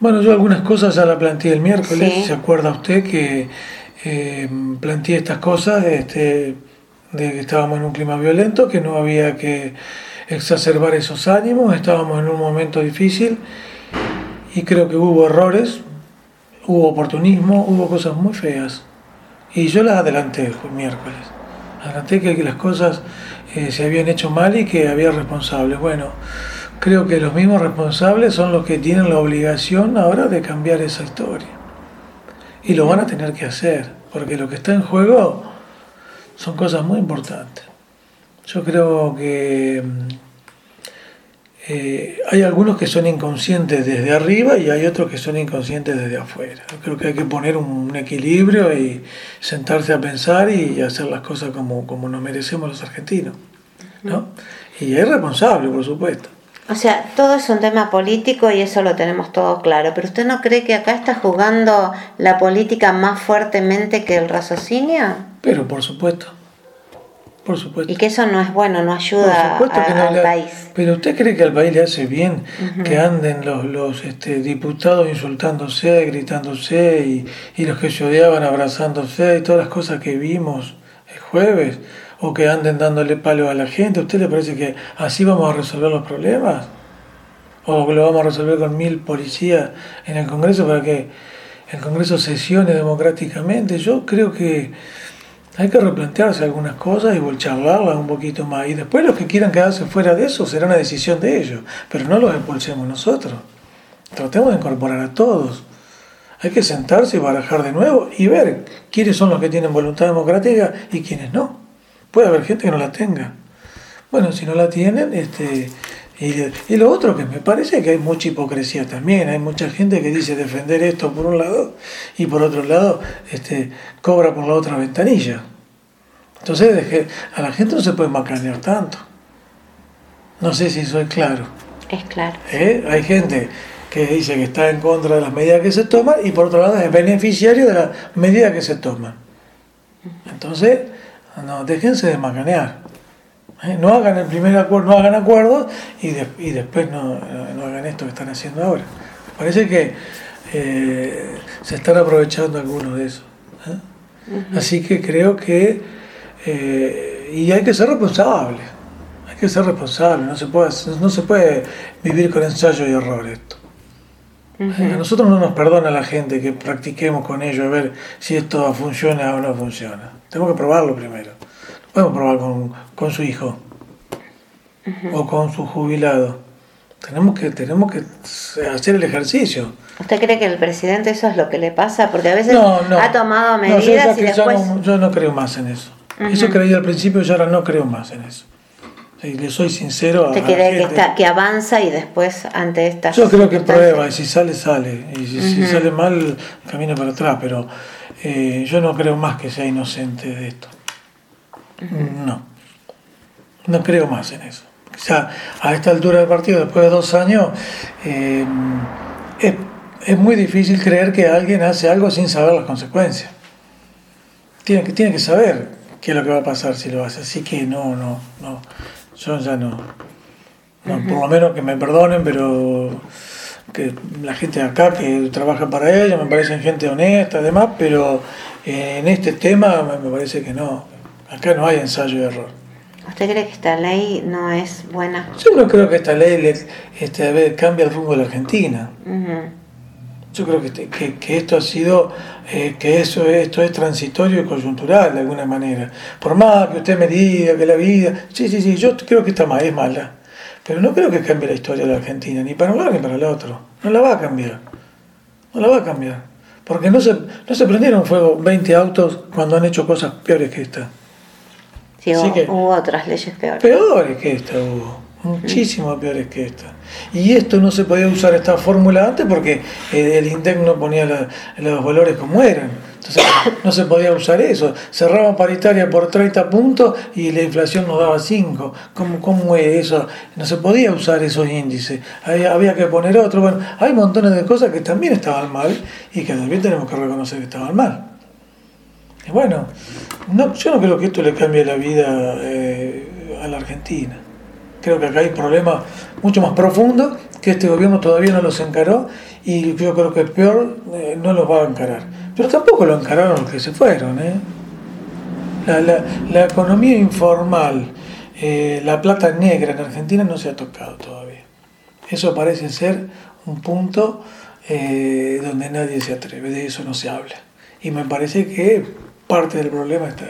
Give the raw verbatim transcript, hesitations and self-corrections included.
Bueno, yo algunas cosas ya la planteé el miércoles. Sí. ¿Se acuerda usted que eh, planteé estas cosas este, de que estábamos en un clima violento, que no había que exacerbar esos ánimos, estábamos en un momento difícil y creo que hubo errores, hubo oportunismo, hubo cosas muy feas y yo las adelanté el miércoles. Adelanté que las cosas eh, se habían hecho mal y que había responsables. Bueno, creo que los mismos responsables son los que tienen la obligación ahora de cambiar esa historia. Y lo van a tener que hacer, porque lo que está en juego son cosas muy importantes. Yo creo que eh, hay algunos que son inconscientes desde arriba y hay otros que son inconscientes desde afuera. Yo creo que hay que poner un equilibrio y sentarse a pensar y hacer las cosas como, como nos merecemos los argentinos, ¿no? Y es responsable, por supuesto. O sea, todo es un tema político y eso lo tenemos todo claro, pero ¿usted no cree que acá está jugando la política más fuertemente que el raciocinio? Pero por supuesto, por supuesto. Y que eso no es bueno, no ayuda Por supuesto que a, no al le- país. Pero ¿usted cree que al país le hace bien Ujú. que anden los, los este, diputados insultándose, gritándose y, y los que se odiaban abrazándose y todas las cosas que vimos el jueves? ¿O que anden dándole palo a la gente? ¿A usted le parece que así vamos a resolver los problemas? ¿O que lo vamos a resolver con mil policías en el Congreso para que el Congreso sesione democráticamente? Yo creo que hay que replantearse algunas cosas y charlarlas un poquito más. Y después los que quieran quedarse fuera de eso será una decisión de ellos. Pero no los expulsemos nosotros. Tratemos de incorporar a todos. Hay que sentarse y barajar de nuevo y ver quiénes son los que tienen voluntad democrática y quiénes no. Puede haber gente que no la tenga. Bueno, si no la tienen, este, y, y lo otro que me parece que hay mucha hipocresía también. Hay mucha gente que dice defender esto por un lado y por otro lado este, cobra por la otra ventanilla. Entonces de que a la gente no se puede macanear tanto. No sé si soy claro. Es claro. ¿Eh? Hay gente que dice que está en contra de las medidas que se toman y por otro lado es beneficiario de las medidas que se toman. Entonces, no, déjense de macanear. ¿Eh? No hagan el primer acuerdo, no hagan acuerdos y, de, y después no, no hagan esto que están haciendo ahora. Me parece que eh, se están aprovechando algunos de eso. ¿Eh? Uh-huh. Así que creo que eh, y hay que ser responsables. Hay que ser responsable. No se puede, no se puede vivir con ensayo y error esto. Uh-huh. A nosotros no nos perdona la gente que practiquemos con ellos a ver si esto funciona o no funciona. Tenemos que probarlo primero. No podemos probar con, con su hijo uh-huh. o con su jubilado. Tenemos que, tenemos que hacer el ejercicio. ¿Usted cree que el presidente eso es lo que le pasa? Porque a veces no, no, ha tomado medidas no, yo y después... No, yo no creo más en eso. Uh-huh. Eso creía al principio y ahora no creo más en eso. Y le soy sincero a ¿Usted la cree gente. que, está, que avanza y después ante estas Yo creo que prueba y si sale, sale. Y si, uh-huh. si sale mal, camina para atrás. Pero eh, yo no creo más que sea inocente de esto. Uh-huh. No. No creo más en eso. O sea, a esta altura del partido, después de dos años, eh, es, es muy difícil creer que alguien hace algo sin saber las consecuencias. Tiene que, tiene que saber qué es lo que va a pasar si lo hace. Así que no, no, no. Yo ya no, no uh-huh. por lo menos que me perdonen, pero que la gente de acá que trabaja para ella me parecen gente honesta además, pero eh, en este tema me parece que no, acá no hay ensayo y error. ¿Usted cree que esta ley no es buena? Yo no creo que esta ley le, este, a ver, cambie el rumbo de la Argentina. Uh-huh. Yo creo que, que, que esto ha sido, eh, que eso esto es transitorio y coyuntural de alguna manera. Por más que usted me diga que la vida, sí, sí, sí, yo creo que está mal, es mala. Pero no creo que cambie la historia de la Argentina, ni para un lado ni para el otro. No la va a cambiar. No la va a cambiar. Porque no se, no se prendieron fuego veinte autos cuando han hecho cosas peores que esta. Sí, hubo, que, hubo otras leyes peores. Peores que esta hubo. Muchísimo peores que esta. Y esto no se podía usar esta fórmula antes porque el INDEC no ponía la, los valores como eran. Entonces no se podía usar eso. Cerraban paritaria por treinta puntos y la inflación nos daba cinco. ¿Cómo, cómo es eso? No se podía usar esos índices. Había, había que poner otro. Bueno, hay montones de cosas que también estaban mal y que también tenemos que reconocer que estaban mal. Y bueno, no, yo no creo que esto le cambie la vida eh, a la Argentina. Creo que acá hay problemas mucho más profundos que este gobierno todavía no los encaró y yo creo que peor eh, no los va a encarar. Pero tampoco lo encararon los que se fueron. ¿eh? La, la, la economía informal, eh, la plata negra en Argentina no se ha tocado todavía. Eso parece ser un punto eh, donde nadie se atreve, de eso no se habla. Y me parece que parte del problema está ahí.